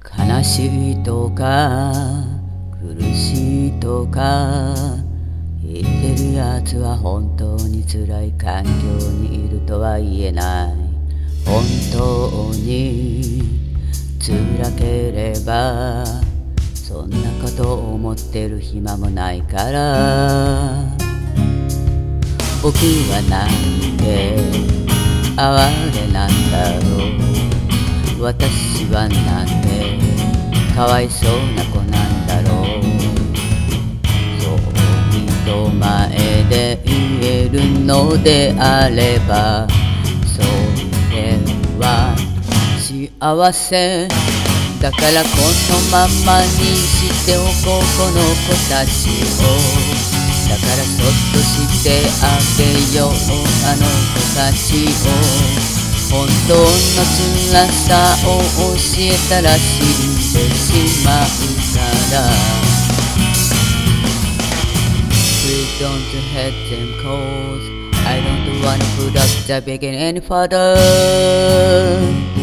悲しいとか苦しいとか言ってるやつは本当に辛い環境にいるとは言えない。本当に辛ければそんなこと思ってる暇もないから。僕はなんて哀れなんだろう。私はなんてかわいそうな子なんだろう。そう人前で言えるのであればそれは幸せだから、このままにしておこうこの子たちを。だからそっとしてあげようあの子たちを。本当の辛さを教えたら死んでしまうから。 Please don't let them cause I don't wanna put up the beginning any further.